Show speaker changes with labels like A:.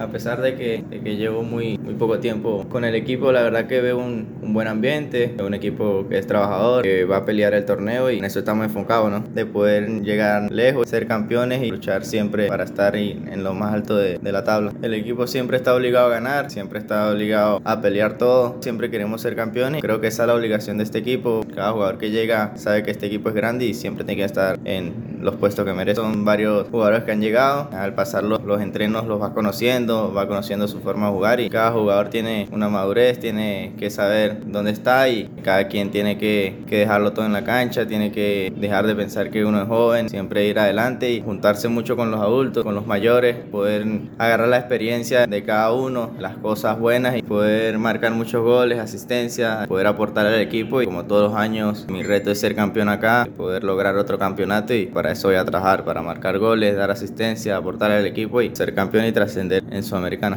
A: A pesar de que llevo muy poco tiempo con el equipo, la verdad que veo un buen ambiente, un equipo que es trabajador, que va a pelear el torneo y en eso estamos enfocados, ¿no? De poder llegar lejos, ser campeones y luchar siempre para estar en lo más alto de la tabla. El equipo siempre está obligado a ganar, siempre está obligado a pelear todo, siempre queremos ser campeones. Creo que esa es la obligación de este equipo. Cada jugador que llega sabe que este equipo es grande y siempre tiene que estar en los puestos que merece. Son varios jugadores que han llegado, al pasar los entrenos los va conociendo su forma de jugar y cada jugador tiene una madurez, tiene que saber dónde está y cada quien tiene que dejarlo todo en la cancha, tiene que dejar de pensar que uno es joven, siempre ir adelante y juntarse mucho con los adultos, con los mayores, poder agarrar la experiencia de cada uno, las cosas buenas y poder marcar muchos goles, asistencia, poder aportar al equipo y como todos los años mi reto es ser campeón acá, poder lograr otro campeonato y para eso voy a trabajar, para marcar goles, dar asistencia, aportar al equipo y ser campeón y trascender en Sudamericana.